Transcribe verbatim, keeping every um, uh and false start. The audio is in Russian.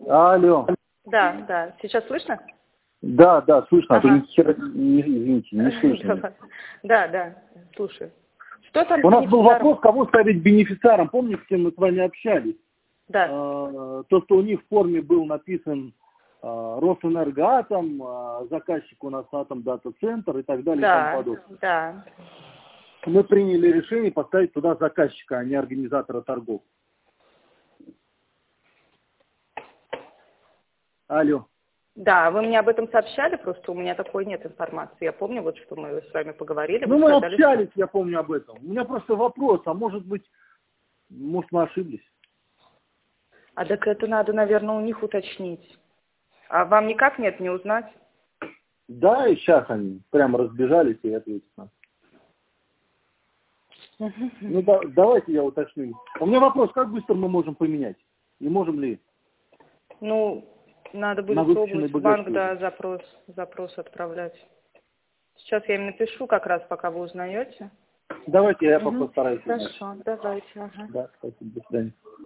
Алло. Да, да. Сейчас слышно? Да, да, слышно. А то Ага. ни хера, не, извините, не слышно. Да, да, слушаю. Что там У нас был бенефициаром? вопрос, кого ставить бенефициаром. Помните, с кем мы с вами общались? Да. А, То, что у них в форме был написан а, Росэнергоатом, а, заказчик у нас Атом-Дата-Центр и так далее и тому Да, подобное. да. Мы приняли решение поставить туда заказчика, а не организатора торгов. Алло. Да, вы мне об этом сообщали, просто у меня такой нет информации. Я помню, вот что мы с вами поговорили, Ну, вы мы сказали, что... общались, я помню об этом. У меня просто вопрос, а может быть, может, мы ошиблись? А так это надо, наверное, у них уточнить. А вам никак нет не узнать? Да, и сейчас они прямо разбежались и ответят нам. Ну, да, давайте я уточню. У меня вопрос, как быстро мы можем поменять? И можем ли Ну, надо на будет в выпущенный облбанк, багаж? да, запрос, запрос отправлять. Сейчас я им напишу, как раз пока вы узнаете. Давайте я Угу. постараюсь узнать. Хорошо, давайте. Ага. Да, спасибо, до свидания.